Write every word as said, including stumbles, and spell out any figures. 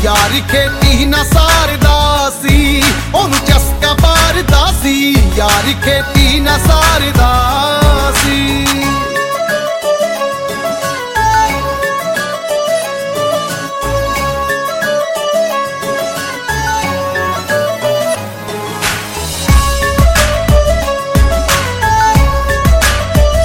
यार खेती ना सारदा सी, ओनू चस्का मारदा सी, यार खेती ना सारदा सी।